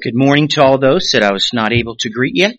Good morning to all those that I was not able to greet yet.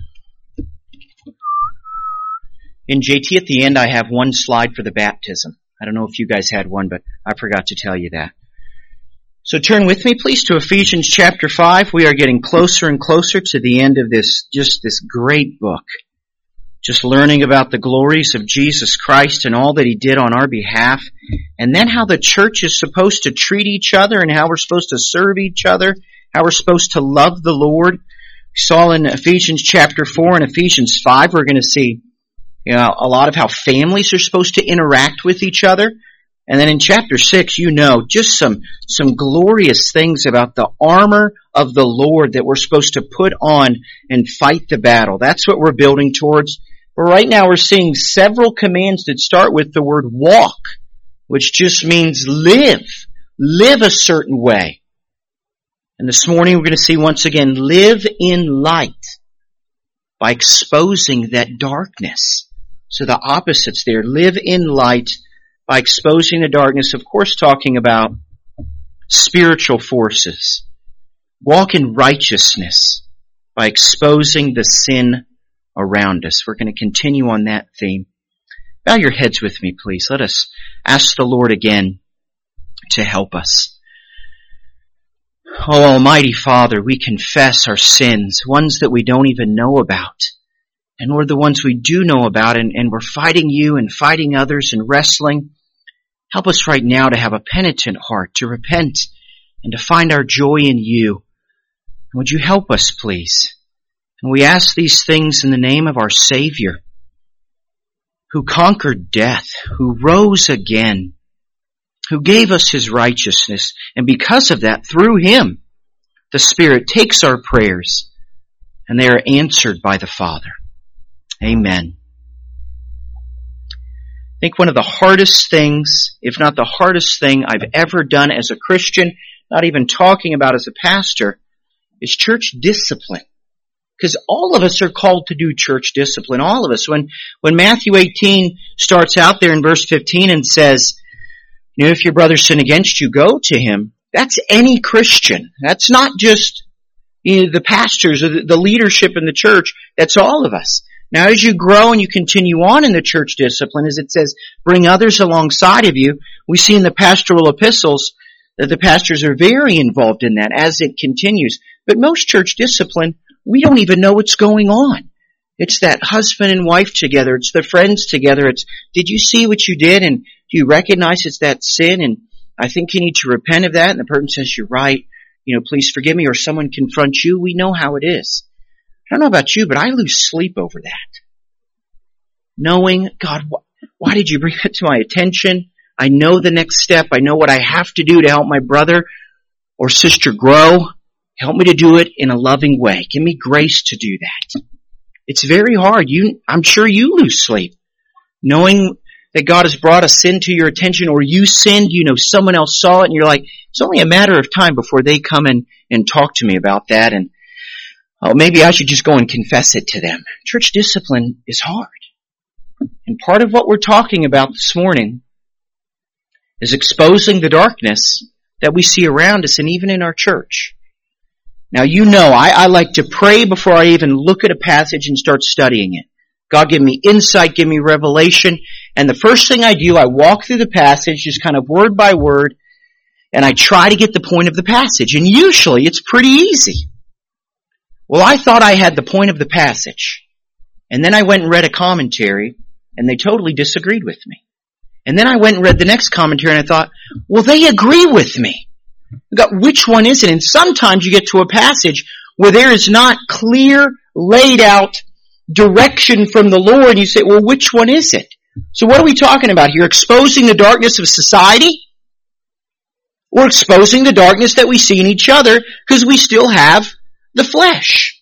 In JT, at the end, I have one slide for the baptism. I don't know if you guys had one, but I forgot to tell you that. So turn with me, please, to Ephesians chapter 5. We are getting closer and closer to the end of this great book. Just learning about the glories of Jesus Christ and all that He did on our behalf, and then how the church is supposed to treat each other and how we're supposed to serve each other, how we're supposed to love the Lord. We saw in Ephesians chapter 4 and Ephesians 5, we're going to see a lot of how families are supposed to interact with each other. And then in chapter 6, just some glorious things about the armor of the Lord that we're supposed to put on and fight the battle. That's what we're building towards. But right now we're seeing several commands that start with the word walk, which just means live. Live a certain way. And this morning we're going to see once again, live in light by exposing that darkness. So the opposites there, live in light by exposing the darkness, of course talking about spiritual forces. Walk in righteousness by exposing the sin around us. We're going to continue on that theme. Bow your heads with me, please. Let us ask the Lord again to help us. Oh, Almighty Father, we confess our sins, ones that we don't even know about. And Lord, the ones we do know about, and we're fighting you and fighting others and wrestling. Help us right now to have a penitent heart, to repent and to find our joy in you. Would you help us, please? And we ask these things in the name of our Savior, who conquered death, who rose again, who gave us His righteousness. And because of that, through Him, the Spirit takes our prayers and they are answered by the Father. Amen. I think one of the hardest things, if not the hardest thing I've ever done as a Christian, not even talking about as a pastor, is church discipline. Because all of us are called to do church discipline. All of us. When Matthew 18 starts out there in verse 15 and says, if your brother sin against you, go to him. That's any Christian. That's not just the pastors or the leadership in the church. That's all of us. Now, as you grow and you continue on in the church discipline, as it says, bring others alongside of you, we see in the pastoral epistles that the pastors are very involved in that as it continues. But most church discipline, we don't even know what's going on. It's that husband and wife together. It's the friends together. It's, did you see what you did? And do you recognize it's that sin? And I think you need to repent of that. And the person says, you're right. Please forgive me. Or someone confronts you. We know how it is. I don't know about you, but I lose sleep over that. Knowing, God, why did you bring that to my attention? I know the next step. I know what I have to do to help my brother or sister grow. Help me to do it in a loving way. Give me grace to do that. It's very hard. I'm sure you lose sleep. Knowing that God has brought a sin to your attention, or you sinned, someone else saw it, and you're like, it's only a matter of time before they come and talk to me about that, and maybe I should just go and confess it to them. Church discipline is hard. And part of what we're talking about this morning is exposing the darkness that we see around us and even in our church. Now, I like to pray before I even look at a passage and start studying it. God, give me insight, give me revelation. And the first thing I do, I walk through the passage, just kind of word by word, and I try to get the point of the passage. And usually it's pretty easy. Well, I thought I had the point of the passage. And then I went and read a commentary, and they totally disagreed with me. And then I went and read the next commentary, and I thought, well, they agree with me. Which one is it? And sometimes you get to a passage where there is not clear, laid out direction from the Lord, and you say, well, which one is it? So what are we talking about here? Exposing the darkness of society? Or exposing the darkness that we see in each other because we still have the flesh?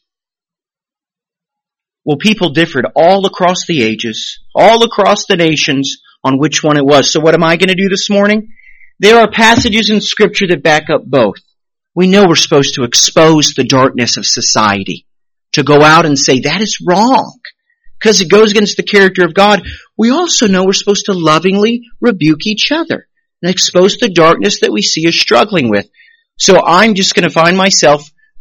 Well, people differed all across the ages, all across the nations on which one it was. So what am I going to do this morning? There are passages in Scripture that back up both. We know we're supposed to expose the darkness of society, to go out and say that is wrong because it goes against the character of God. We also know we're supposed to lovingly rebuke each other and expose the darkness that we see us struggling with. So I'm just going to find myself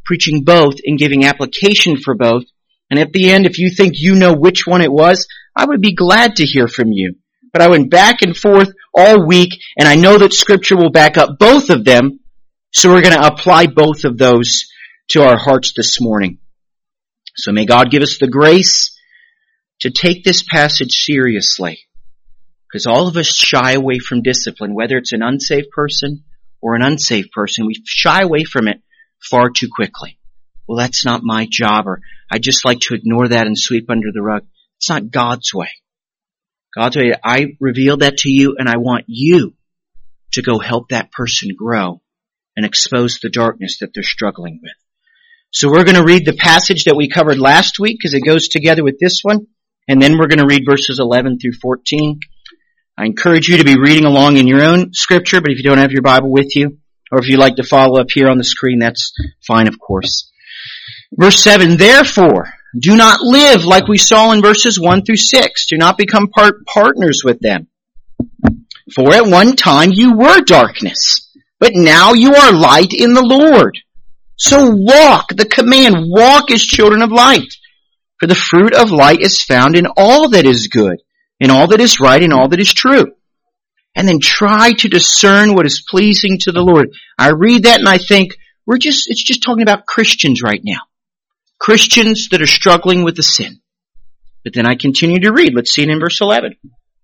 preaching both and giving application for both. And at the end, if you think you know which one it was, I would be glad to hear from you. But I went back and forth all week, and I know that Scripture will back up both of them, so we're going to apply both of those to our hearts this morning. So may God give us the grace to take this passage seriously, because all of us shy away from discipline, whether it's an unsaved person or an unsaved person. We shy away from it far too quickly. Well, that's not my job, or I just like to ignore that and sweep under the rug. It's not God's way. God's way, I revealed that to you, and I want you to go help that person grow and expose the darkness that they're struggling with. So we're going to read the passage that we covered last week, because it goes together with this one, and then we're going to read verses 11 through 14. I encourage you to be reading along in your own scripture, but if you don't have your Bible with you, or if you'd like to follow up here on the screen, that's fine, of course. Verse 7, therefore, do not live like we saw in verses 1 through 6. Do not become partners with them. For at one time you were darkness, but now you are light in the Lord. So walk, the command, walk as children of light. For the fruit of light is found in all that is good, in all that is right, in all that is true. And then try to discern what is pleasing to the Lord. I read that and I think, it's just talking about Christians right now. Christians that are struggling with the sin. But then I continue to read. Let's see it in verse 11.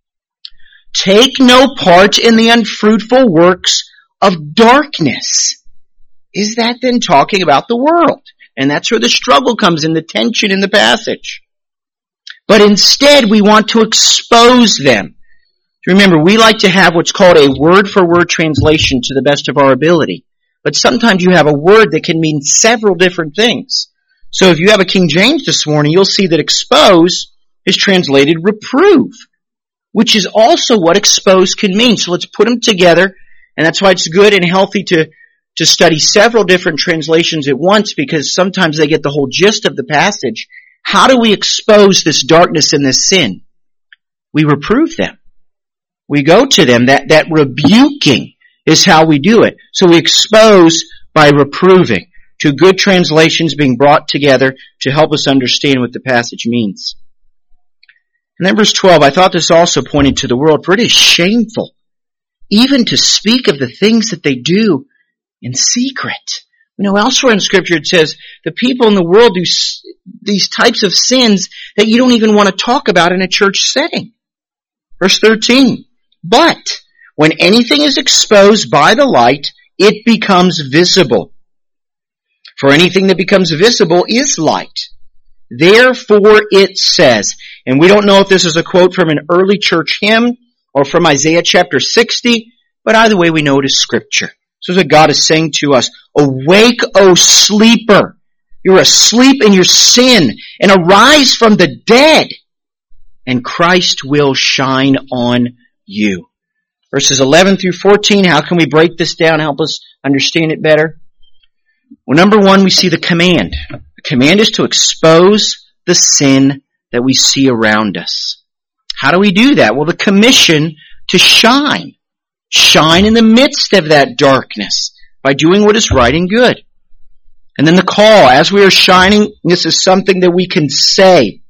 Take no part in the unfruitful works of darkness. Is that then talking about the world? And that's where the struggle comes in, the tension in the passage. But instead, we want to expose them. Remember, we like to have what's called a word-for-word translation to the best of our ability. But sometimes you have a word that can mean several different things. So if you have a King James this morning, you'll see that expose is translated reprove, which is also what expose can mean. So let's put them together, and that's why it's good and healthy to study several different translations at once, because sometimes they get the whole gist of the passage. How do we expose this darkness and this sin? We reprove them. We go to them. That rebuking is how we do it. So we expose by reproving. Two good translations being brought together to help us understand what the passage means. And then verse 12, I thought this also pointed to the world, for it is shameful even to speak of the things that they do in secret. Elsewhere in Scripture it says the people in the world do these types of sins that you don't even want to talk about in a church setting. Verse 13, but when anything is exposed by the light, it becomes visible. For anything that becomes visible is light. Therefore it says, and we don't know if this is a quote from an early church hymn or from Isaiah chapter 60, but either way we know it is Scripture. So what God is saying to us, awake, O sleeper. You're asleep in your sin, and arise from the dead, and Christ will shine on you. Verses 11 through 14, how can we break this down, help us understand it better? Well, number one, we see the command. The command is to expose the sin that we see around us. How do we do that? Well, the commission to shine. Shine in the midst of that darkness by doing what is right and good. And then the call, as we are shining, this is something that we can say.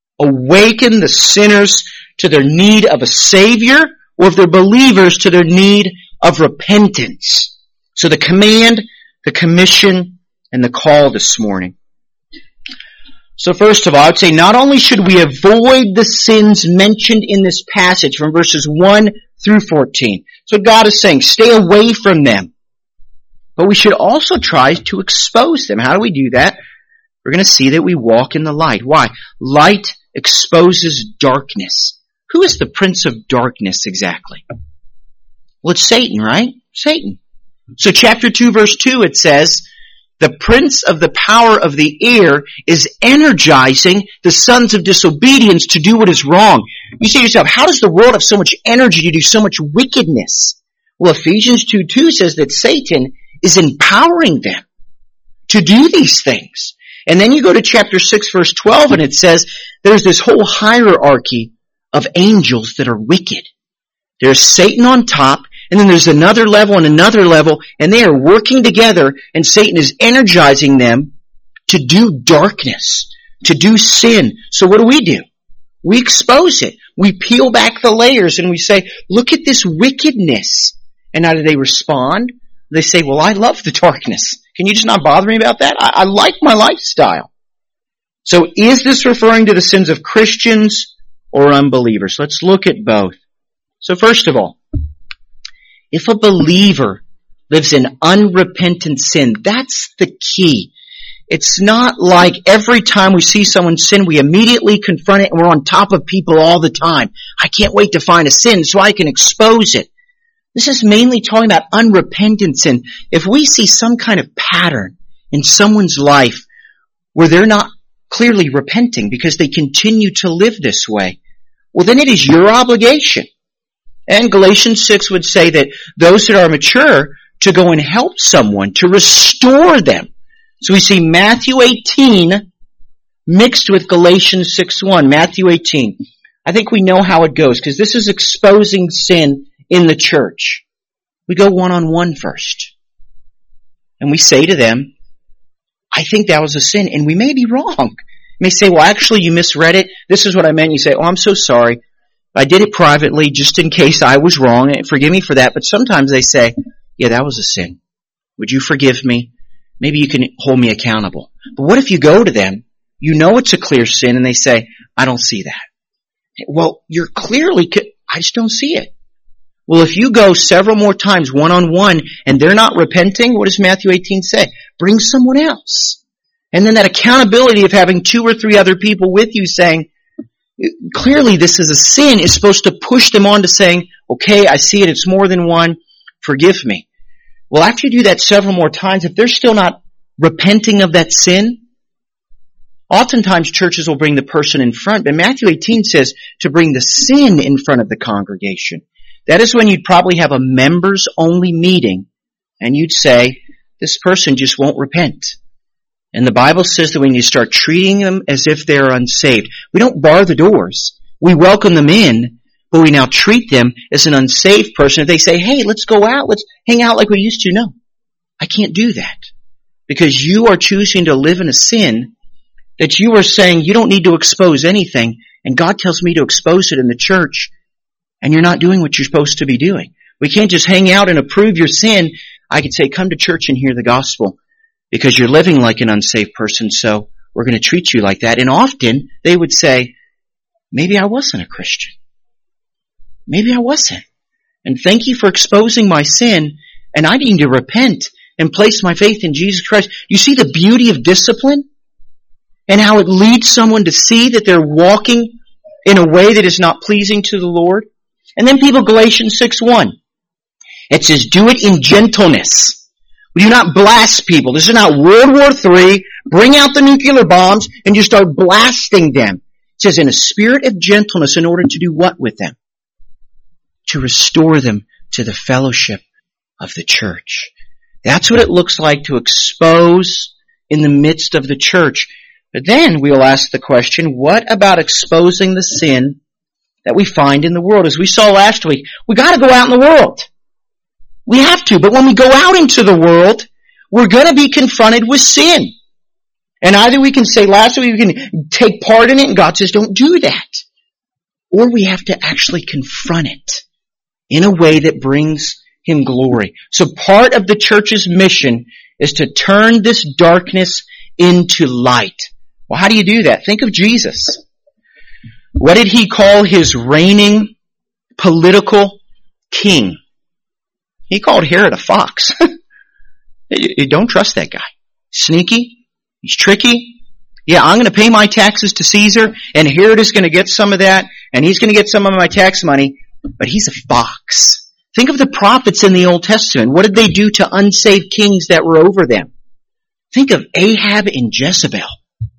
Awaken the sinners to their need of a Savior, or if they're believers, to their need of repentance. So the command, the commission, and the call this morning. So first of all, I would say not only should we avoid the sins mentioned in this passage from verses 1 through 14. So God is saying, stay away from them. But we should also try to expose them. How do we do that? We're going to see that we walk in the light. Why? Light exposes darkness. Who is the prince of darkness exactly? Well, it's Satan, right? Satan. So chapter 2, verse 2, it says, the prince of the power of the air is energizing the sons of disobedience to do what is wrong. You say to yourself, how does the world have so much energy to do so much wickedness? Well, Ephesians 2:2 says that Satan is empowering them to do these things. And then you go to chapter 6, verse 12, and it says there's this whole hierarchy of angels that are wicked. There's Satan on top, And then there's another level and another level, and they are working together, and Satan is energizing them to do darkness, to do sin. So what do? We expose it. We peel back the layers and we say, look at this wickedness. And how do they respond? They say, well, I love the darkness. Can you just not bother me about that? I like my lifestyle. So is this referring to the sins of Christians or unbelievers? Let's look at both. So first of all, if a believer lives in unrepentant sin, that's the key. It's not like every time we see someone sin, we immediately confront it and we're on top of people all the time. I can't wait to find a sin so I can expose it. This is mainly talking about unrepentant sin. If we see some kind of pattern in someone's life where they're not clearly repenting because they continue to live this way, well, then it is your obligation. And Galatians 6 would say that those that are mature to go and help someone, to restore them. So we see Matthew 18 mixed with Galatians 6:1. Matthew 18. I think we know how it goes because this is exposing sin in the church. We go one-on-one first. And we say to them, I think that was a sin, and we may be wrong. You may say, well, actually, you misread it. This is what I meant. You say, oh, I'm so sorry. I did it privately just in case I was wrong. Forgive me for that. But sometimes they say, yeah, that was a sin. Would you forgive me? Maybe you can hold me accountable. But what if you go to them, you know it's a clear sin, and they say, I don't see that. Well, you're clearly, I just don't see it. Well, if you go several more times one-on-one and they're not repenting, what does Matthew 18 say? Bring someone else. And then that accountability of having 2 or 3 other people with you saying, clearly this is a sin, is supposed to push them on to saying, okay, I see it, it's more than one, forgive me. Well, after you do that several more times, if they're still not repenting of that sin, oftentimes churches will bring the person in front, but Matthew 18 says to bring the sin in front of the congregation. That is when you'd probably have a members-only meeting, and you'd say, this person just won't repent. And the Bible says that when you start treating them as if they're unsaved, we don't bar the doors. We welcome them in, but we now treat them as an unsaved person. If they say, hey, let's go out, let's hang out like we used to. No, I can't do that. Because you are choosing to live in a sin that you are saying you don't need to expose anything, and God tells me to expose it in the church, and you're not doing what you're supposed to be doing. We can't just hang out and approve your sin. I could say, come to church and hear the gospel, because you're living like an unsaved person, so we're going to treat you like that. And often they would say, maybe I wasn't a Christian. Maybe I wasn't. And thank you for exposing my sin, and I need to repent and place my faith in Jesus Christ. You see the beauty of discipline? And how it leads someone to see that they're walking in a way that is not pleasing to the Lord? And then people, Galatians 6:1. It says, do it in gentleness. We do not blast people. This is not World War III. Bring out the nuclear bombs and you start blasting them. It says, in a spirit of gentleness, in order to do what with them? To restore them to the fellowship of the church. That's what it looks like to expose in the midst of the church. But then we'll ask the question, what about exposing the sin that we find in the world? As we saw last week, we got to go out in the world. We have to, but when we go out into the world, we're going to be confronted with sin. And either we can say, last week, we can take part in it, and God says, don't do that. Or we have to actually confront it in a way that brings Him glory. So part of the church's mission is to turn this darkness into light. Well, how do you do that? Think of Jesus. What did He call His reigning political king? He called Herod a fox. You don't trust that guy. Sneaky. He's tricky. Yeah, I'm going to pay my taxes to Caesar, and Herod is going to get some of that, and he's going to get some of my tax money, but he's a fox. Think of the prophets in the Old Testament. What did they do to unsaved kings that were over them? Think of Ahab and Jezebel.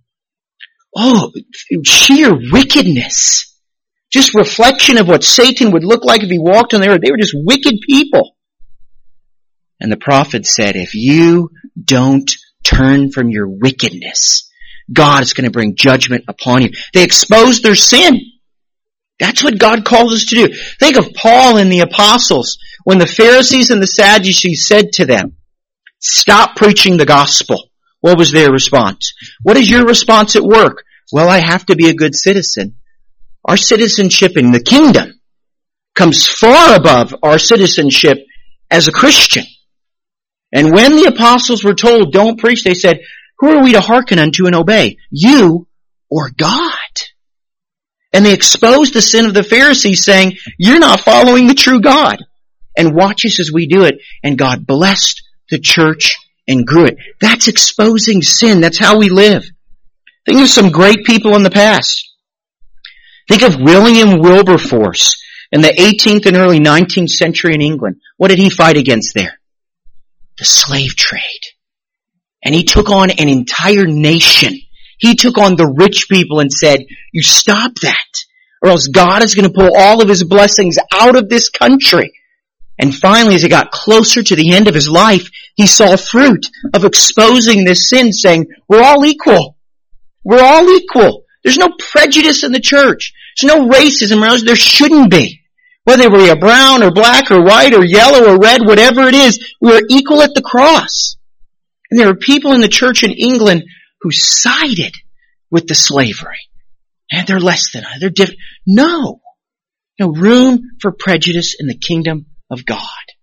Oh, sheer wickedness. Just reflection of what Satan would look like if he walked on the earth. They were just wicked people. And the prophet said, if you don't turn from your wickedness, God is going to bring judgment upon you. They exposed their sin. That's what God calls us to do. Think of Paul and the apostles when the Pharisees and the Sadducees said to them, stop preaching the gospel. What was their response? What is your response at work? Well, I have to be a good citizen. Our citizenship in the kingdom comes far above our citizenship as a Christian. And when the apostles were told, don't preach, they said, who are we to hearken unto and obey? You or God? And they exposed the sin of the Pharisees, saying, you're not following the true God. And watch us as we do it. And God blessed the church and grew it. That's exposing sin. That's how we live. Think of some great people in the past. Think of William Wilberforce in the 18th and early 19th century in England. What did he fight against there? The slave trade. And he took on an entire nation. He took on the rich people and said, you stop that, or else God is going to pull all of his blessings out of this country. And finally, as he got closer to the end of his life, he saw fruit of exposing this sin, saying, we're all equal. We're all equal. There's no prejudice in the church. There's no racism. There shouldn't be. Whether we're brown or black or white or yellow or red, whatever it is, we're equal at the cross. And there are people in the church in England who sided with the slavery. And they're less than us. They're different. No. No room for prejudice in the kingdom of God.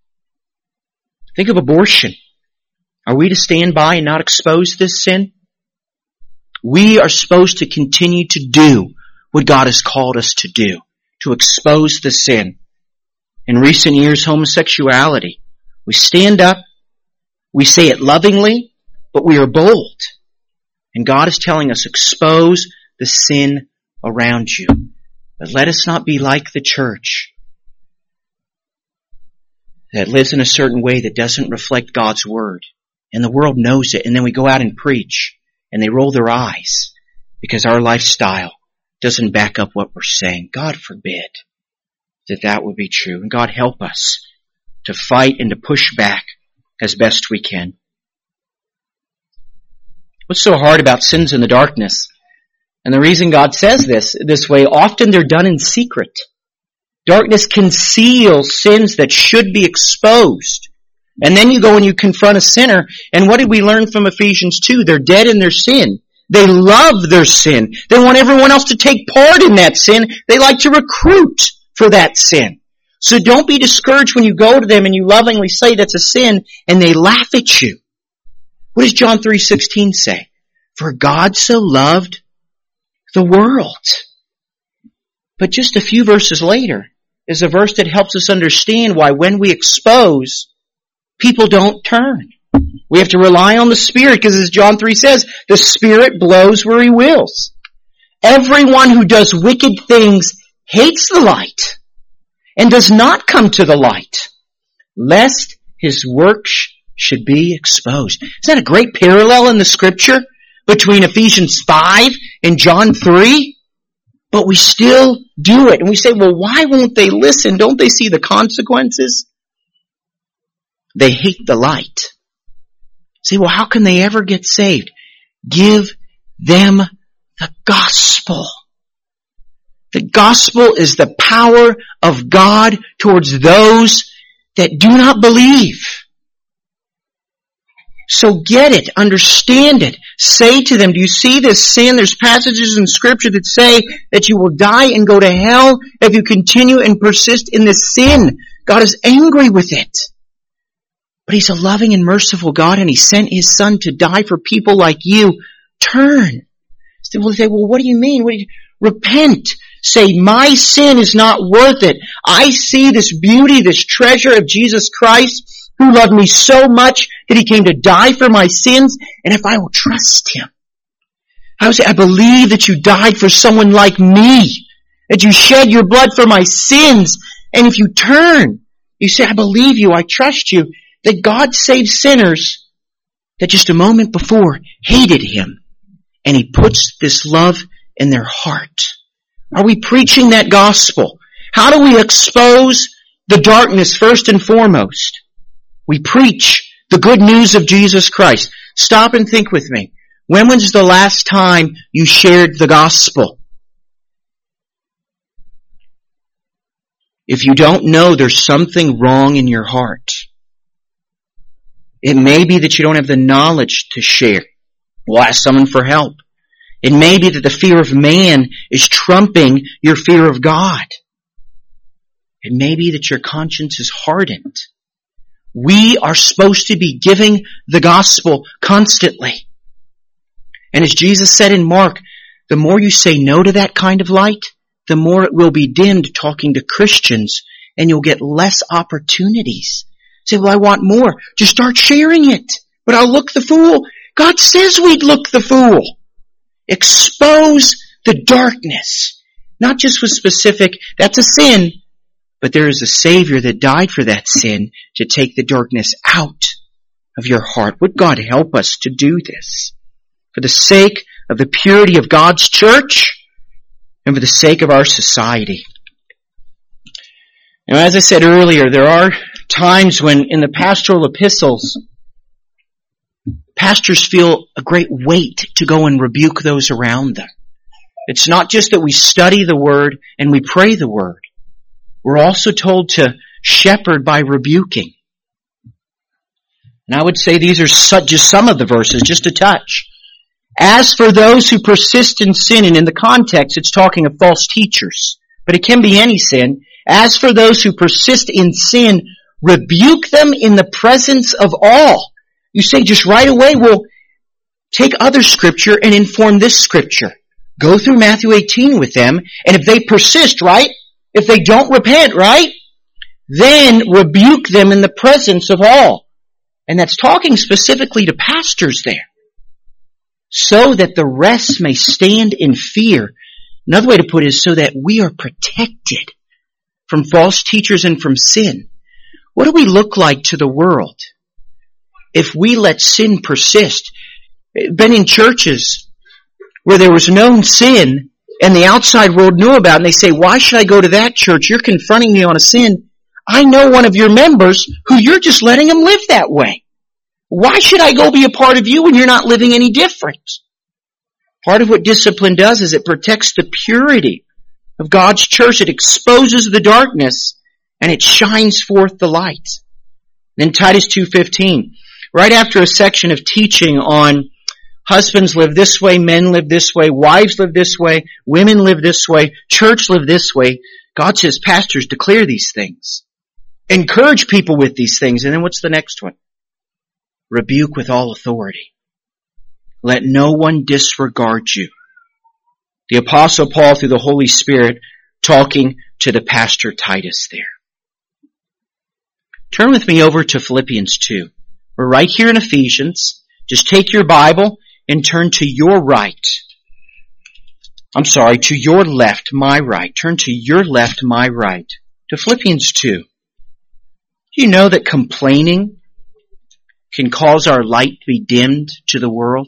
Think of abortion. Are we to stand by and not expose this sin? We are supposed to continue to do what God has called us to do, to expose the sin. In recent years, homosexuality. We stand up, we say it lovingly, but we are bold. And God is telling us, expose the sin around you. But let us not be like the church that lives in a certain way that doesn't reflect God's word. And the world knows it. And then we go out and preach. And they roll their eyes because our lifestyle doesn't back up what we're saying. God forbid that would be true. And God help us to fight and to push back as best we can. What's so hard about sins in the darkness? And the reason God says this way, often they're done in secret. Darkness conceals sins that should be exposed. And then you go and you confront a sinner, and what did we learn from Ephesians 2? They're dead in their sin. They love their sin. They want everyone else to take part in that sin. They like to recruit for that sin. So don't be discouraged when you go to them and you lovingly say that's a sin, and they laugh at you. What does John 3:16 say? For God so loved the world. But just a few verses later is a verse that helps us understand why when we expose, people don't turn. We have to rely on the Spirit, because as John 3 says, the Spirit blows where He wills. Everyone who does wicked things hates the light and does not come to the light, lest his works should be exposed. Isn't that a great parallel in the Scripture between Ephesians 5 and John 3? But we still do it. And we say, well, why won't they listen? Don't they see the consequences? They hate the light. Say, well, how can they ever get saved? Give them the gospel. The gospel is the power of God towards those that do not believe. So get it, understand it. Say to them, do you see this sin? There's passages in Scripture that say that you will die and go to hell if you continue and persist in this sin. God is angry with it. But He's a loving and merciful God, and He sent His Son to die for people like you. Turn. So we'll say, well, what do you mean? Repent. Say, my sin is not worth it. I see this beauty, this treasure of Jesus Christ, who loved me so much that He came to die for my sins. And if I will trust Him, I will say, I believe that you died for someone like me, that you shed your blood for my sins. And if you turn, you say, I believe you, I trust you, that God saves sinners that just a moment before hated Him. And He puts this love in their heart. Are we preaching that gospel? How do we expose the darkness first and foremost? We preach the good news of Jesus Christ. Stop and think with me. When was the last time you shared the gospel? If you don't know there's something wrong in your heart, it may be that you don't have the knowledge to share. Well, ask someone for help. It may be that the fear of man is trumping your fear of God. It may be that your conscience is hardened. We are supposed to be giving the gospel constantly. And as Jesus said in Mark, the more you say no to that kind of light, the more it will be dimmed talking to Christians, and you'll get less opportunities. Say, well, I want more. Just start sharing it. But I'll look the fool. God says we'd look the fool. Expose the darkness. Not just with specific, that's a sin, but there is a Savior that died for that sin to take the darkness out of your heart. Would God help us to do this for the sake of the purity of God's church and for the sake of our society. Now, as I said earlier, there are times when in the pastoral epistles, pastors feel a great weight to go and rebuke those around them. It's not just that we study the Word and we pray the Word. We're also told to shepherd by rebuking. And I would say these are just some of the verses, just a touch. As for those who persist in sin, and in the context it's talking of false teachers, but it can be any sin. As for those who persist in sin, rebuke them in the presence of all. You say just right away, well, take other scripture and inform this scripture. Go through Matthew 18 with them, and if they persist, right? If they don't repent, right? Then rebuke them in the presence of all. And that's talking specifically to pastors there. So that the rest may stand in fear. Another way to put it is so that we are protected from false teachers and from sin. What do we look like to the world if we let sin persist? Been in churches where there was known sin and the outside world knew about it, and they say, why should I go to that church? You're confronting me on a sin. I know one of your members who you're just letting him live that way. Why should I go be a part of you when you're not living any different? Part of what discipline does is it protects the purity of God's church. It exposes the darkness and it shines forth the light. Then Titus 2:15, right after a section of teaching on husbands live this way, men live this way, wives live this way, women live this way, church live this way, God says, pastors, declare these things. Encourage people with these things. And then what's the next one? Rebuke with all authority. Let no one disregard you. The Apostle Paul, through the Holy Spirit, talking to the pastor Titus there. Turn with me over to Philippians 2. We're right here in Ephesians. Just take your Bible and turn to your right. To your left, my right. Turn to your left, my right. To Philippians 2. Do you know that complaining can cause our light to be dimmed to the world?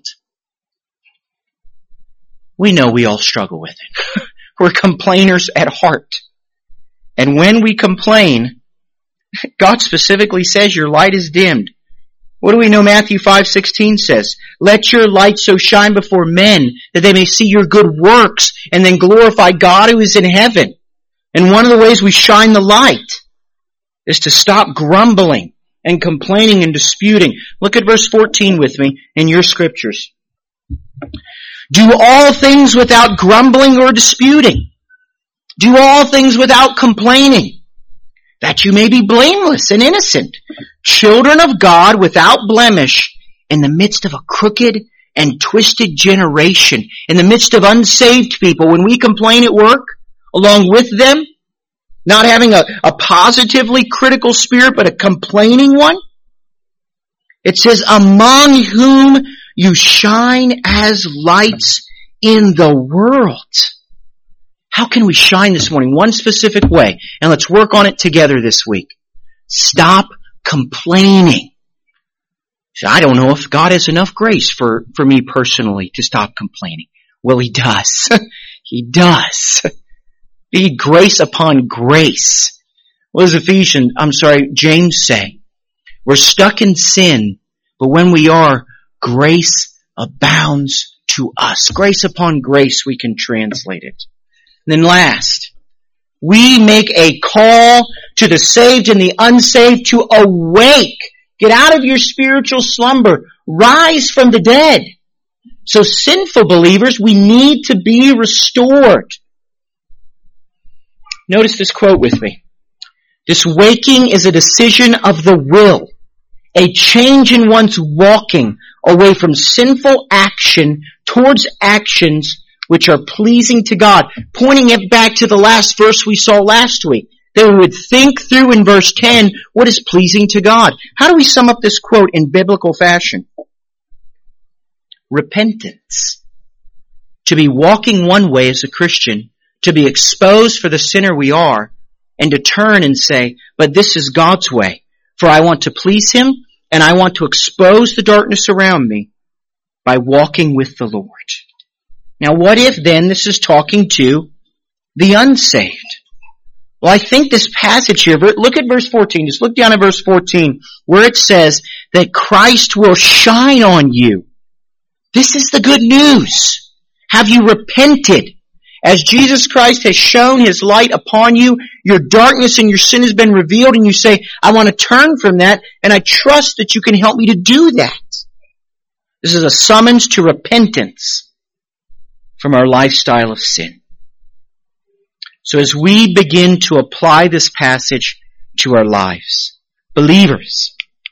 We know we all struggle with it. We're complainers at heart. And when we complain, God specifically says your light is dimmed. What do we know Matthew 5:16 says? Let your light so shine before men that they may see your good works and then glorify God who is in heaven. And one of the ways we shine the light is to stop grumbling and complaining and disputing. Look at verse 14 with me in your scriptures. Do all things without grumbling or disputing. Do all things without complaining, that you may be blameless and innocent, children of God without blemish, in the midst of a crooked and twisted generation, in the midst of unsaved people. When we complain at work, along with them, not having a positively critical spirit, but a complaining one, it says, among whom you shine as lights in the world. How can we shine this morning? One specific way. And let's work on it together this week. Stop complaining. So I don't know if God has enough grace for me personally to stop complaining. Well, He does. He does. Be grace upon grace. What does James say? We're stuck in sin, but when we are, grace abounds to us. Grace upon grace, we can translate it. And then last, We make a call to the saved and the unsaved to awake. Get out of your spiritual slumber. Rise from the dead. So sinful believers, we need to be restored. Notice this quote with me. This waking is a decision of the will, a change in one's walking away from sinful action towards actions which are pleasing to God. Pointing it back to the last verse we saw last week. That we would think through in verse 10 what is pleasing to God. How do we sum up this quote in biblical fashion? Repentance. To be walking one way as a Christian, to be exposed for the sinner we are, and to turn and say, but this is God's way, for I want to please Him, and I want to expose the darkness around me by walking with the Lord. Now what if then this is talking to the unsaved? Well, I think this passage here, look at verse 14, just look down at verse 14, where it says that Christ will shine on you. This is the good news. Have you repented? As Jesus Christ has shown His light upon you, your darkness and your sin has been revealed, and you say, I want to turn from that, and I trust that you can help me to do that. This is a summons to repentance from our lifestyle of sin. So as we begin to apply this passage to our lives, believers,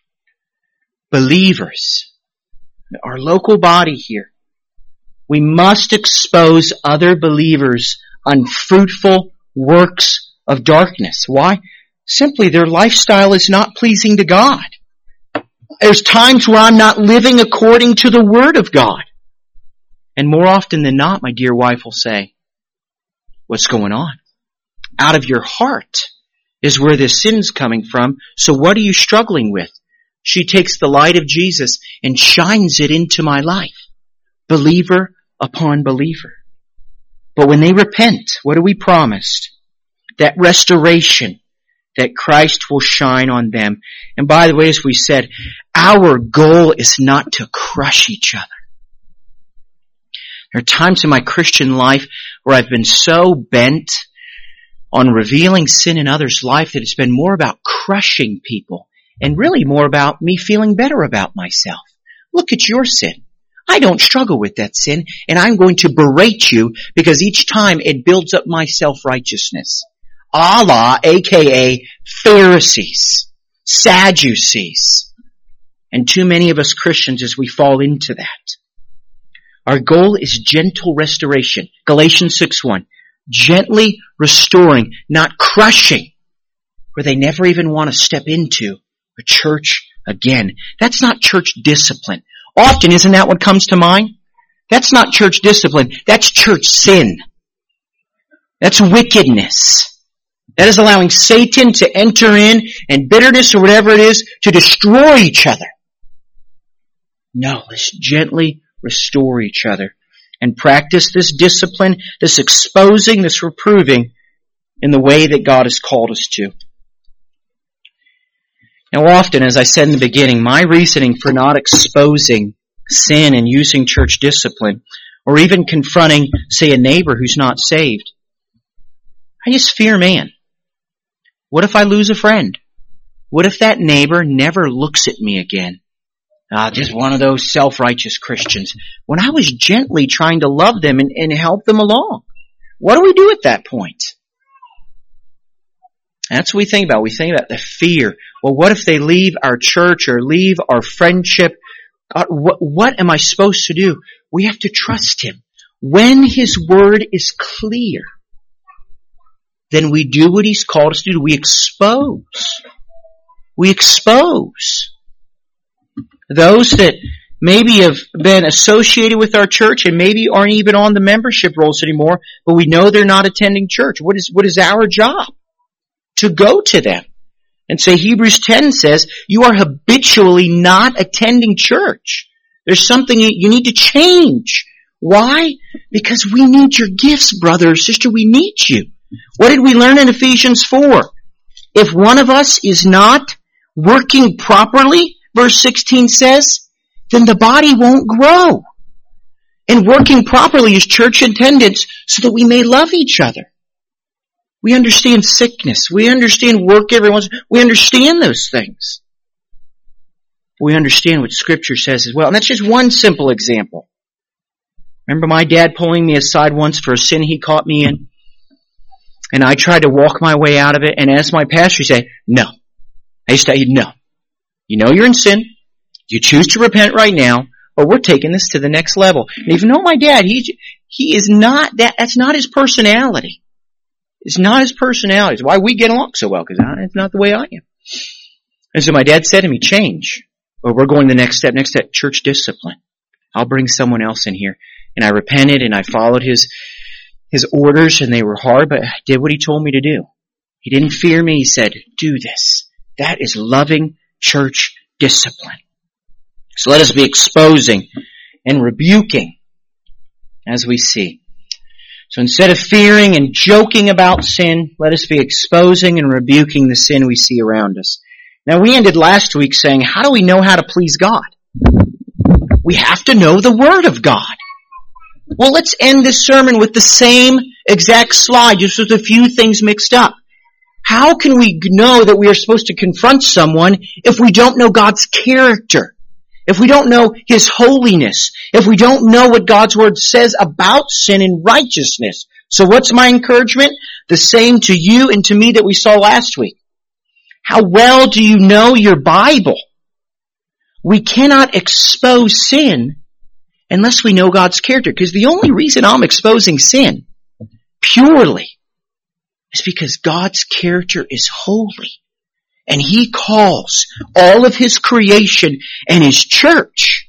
our local body here, we must expose other believers' unfruitful works of darkness. Why? Simply their lifestyle is not pleasing to God. There's times where I'm not living according to the Word of God. And more often than not, my dear wife will say, what's going on? Out of your heart is where this sin's coming from. So what are you struggling with? She takes the light of Jesus and shines it into my life. Believer upon believer. But when they repent, what are we promised? That restoration, that Christ will shine on them. And by the way, as we said, our goal is not to crush each other. There are times in my Christian life where I've been so bent on revealing sin in others' life that it's been more about crushing people and really more about me feeling better about myself. Look at your sin. I don't struggle with that sin, and I'm going to berate you because each time it builds up my self-righteousness. Allah, aka Pharisees, Sadducees, and too many of us Christians as we fall into that. Our goal is gentle restoration. Galatians 6:1. Gently restoring, not crushing, where they never even want to step into a church again. That's not church discipline. Often, isn't that what comes to mind? That's not church discipline. That's church sin. That's wickedness. That is allowing Satan to enter in and bitterness or whatever it is to destroy each other. No, let's gently restore each other and practice this discipline, this exposing, this reproving in the way that God has called us to. Now often, as I said in the beginning, my reasoning for not exposing sin and using church discipline, or even confronting, say, a neighbor who's not saved, I just fear man. What if I lose a friend? What if that neighbor never looks at me again? Just one of those self-righteous Christians. When I was gently trying to love them and help them along. What do we do at that point? That's what we think about. We think about the fear. Well, what if they leave our church or leave our friendship? God, what am I supposed to do? We have to trust Him. When His Word is clear, then we do what He's called us to do. We expose. We expose those that maybe have been associated with our church and maybe aren't even on the membership rolls anymore, but we know they're not attending church. What is our job? To go to them and say, Hebrews 10 says, you are habitually not attending church. There's something you need to change. Why? Because we need your gifts, brother or sister. We need you. What did we learn in Ephesians 4? If one of us is not working properly, verse 16 says, then the body won't grow. And working properly is church attendance so that we may love each other. We understand sickness. We understand work every once. We understand those things. We understand what Scripture says as well. And that's just one simple example. Remember my dad pulling me aside once for a sin he caught me in? And I tried to walk my way out of it. And as my pastor, he said, no. I used to say, no. You know you're in sin. You choose to repent right now. But we're taking this to the next level. And even though my dad, he is not that. That's not his personality. It's not his personality. It's why we get along so well, because it's not the way I am. And so my dad said to me, change. Or we're going the next step, church discipline. I'll bring someone else in here. And I repented and I followed his orders, and they were hard, but I did what he told me to do. He didn't fear me. He said, do this. That is loving church discipline. So let us be exposing and rebuking as we see. So instead of fearing and joking about sin, let us be exposing and rebuking the sin we see around us. Now we ended last week saying, how do we know how to please God? We have to know the Word of God. Well, let's end this sermon with the same exact slide, just with a few things mixed up. How can we know that we are supposed to confront someone if we don't know God's character? If we don't know His holiness? If we don't know what God's Word says about sin and righteousness? So what's my encouragement? The same to you and to me that we saw last week. How well do you know your Bible? We cannot expose sin unless we know God's character. Because the only reason I'm exposing sin purely is because God's character is holy. And He calls all of His creation and His church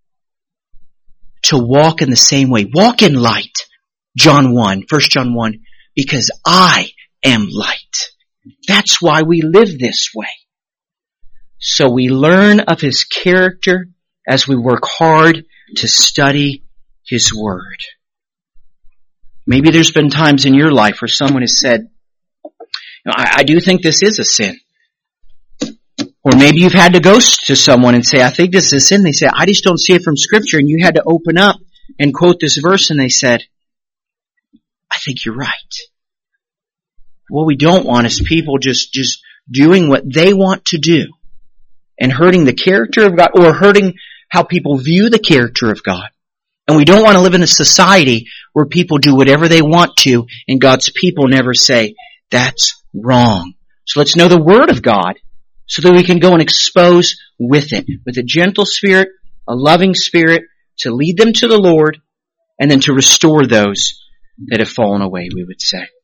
to walk in the same way. Walk in light. John 1, 1 John 1, because I am light. That's why we live this way. So we learn of His character as we work hard to study His Word. Maybe there's been times in your life where someone has said, I do think this is a sin. Or maybe you've had to go to someone and say, I think this is a sin. They say, I just don't see it from Scripture. And you had to open up and quote this verse, and they said, I think you're right. What we don't want is people just doing what they want to do and hurting the character of God, or hurting how people view the character of God. And we don't want to live in a society where people do whatever they want to and God's people never say, that's wrong. So let's know the Word of God so that we can go and expose with it, with a gentle spirit, a loving spirit, to lead them to the Lord and then to restore those that have fallen away, we would say.